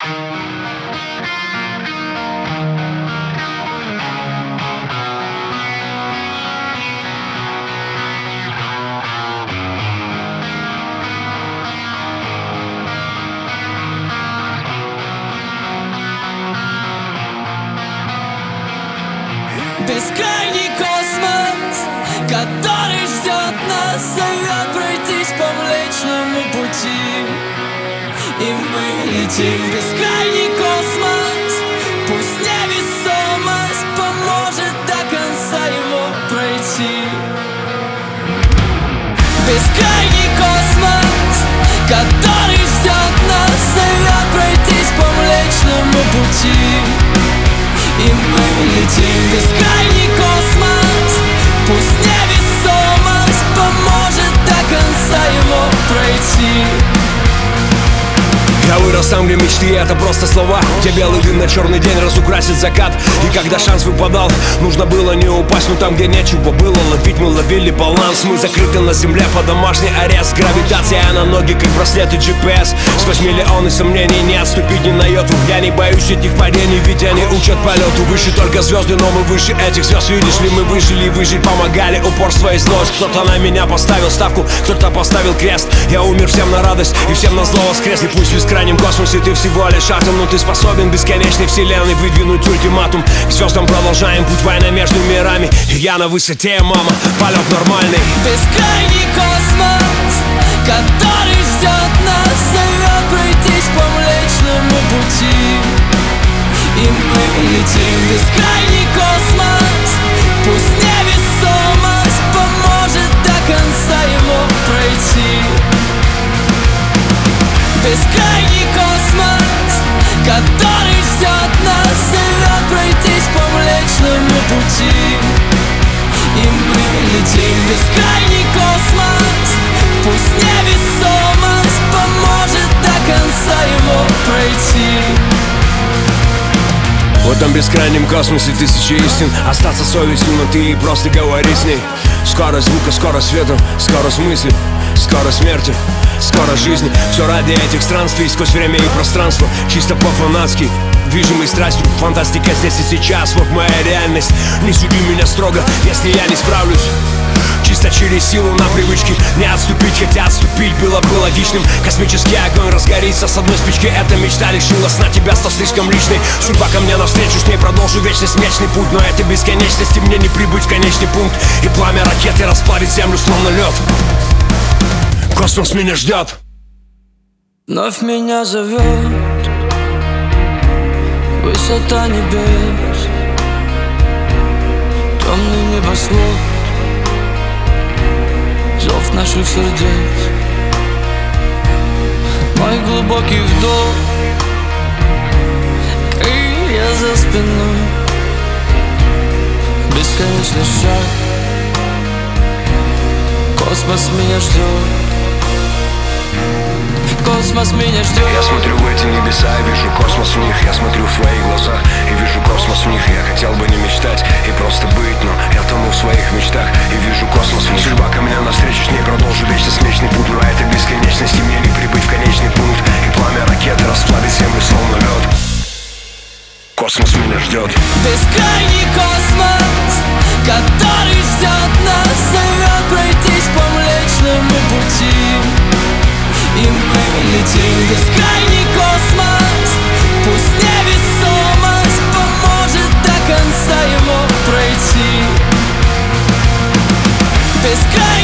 Бескрайний космос, который ждет нас, зовет пройтись по Млечному пути. И мы летим в бескрайний космос. Пусть невесомость поможет до конца его пройти. Бескрайний космос, который ждет нас, зовет пройтись по Млечному пути. И мы летим в бескрайний космос. Пусть невесомость поможет до конца его пройти. Я вырос там, где мечты — это просто слова, где белый дым на черный день разукрасит закат. И когда шанс выпадал, нужно было не упасть. Но там, где нечего было ловить, мы ловили баланс. Мы закрыты на земле под домашний арест. Гравитация на ноги, как браслеты GPS. Сквозь миллионы сомнений не отступить ни на йоту. Я не боюсь этих падений, ведь они учат полету. Выше только звезды, но мы выше этих звезд. Видишь ли, мы выжили и выжить помогали. Упорство и злость. Кто-то на меня поставил ставку, кто-то поставил крест. Я умер всем на радость и всем на зло воскрес. И пусть в бескрайнем космосе ты всего лишь атом, но ты способен бесконечной вселенной выдвинуть ультиматум. К звездам продолжаем путь, война между мирами. И я на высоте, мама, полет нормальный. Бескрайний космос, который ждет нас, зовет пройтись по Млечному пути. И мы летим в бескрайний космос. Пусть невесомость поможет до конца его пройти. Бескрайний космос, который ждет нас, зовет пройтись по Млечному пути. И мы летим в бескрайний космос. Пусть невесомость поможет до конца его пройти. В этом бескрайнем космосе тысячи истин. Остаться совестью, но ты просто говори с ней. Скорость звука, скорость света, скорость мысли, скорость смерти, скорость жизни. Все ради этих странствий сквозь время и пространство. Чисто по-фанатски, движимой страстью. Фантастика здесь и сейчас, вот моя реальность. Не суди меня строго, если я не справлюсь. Чисто через силу на привычке не отступить, хотя отступить было бы логичным. Космический огонь разгорится с одной спички. Эта мечта лишилась на тебя, стал слишком личной. Судьба ко мне навстречу, с ней продолжу вечность, мечный путь. Но этой бесконечности мне не прибыть в конечный пункт. И пламя ракеты расплавит землю словно лед. Космос меня ждет. Вновь меня зовет высота небес, темный небосвод, зов наших сердец. Мой глубокий вдох, крылья за спиной, бесконечный шаг. Космос меня ждет. Космос меня ждет. Я смотрю в эти небеса и вижу космос в них. Я смотрю в твои глаза и вижу космос в них. Я хотел бы не мечтать и просто быть, но я тону в своих мечтах и вижу космос в них. Судьба ко мне навстречу, с ней продолжу вечность, мечный путь. Но этой бесконечности мне не прибыть в конечный пункт. И пламя ракеты расплавит землю словно лед. Космос меня ждет. Бескрайний космос, который ждет нас, зовет пройтись по Млечному пути. И мы летим в бескрайний космос. Пусть невесомость поможет до конца его пройти. Бескрайний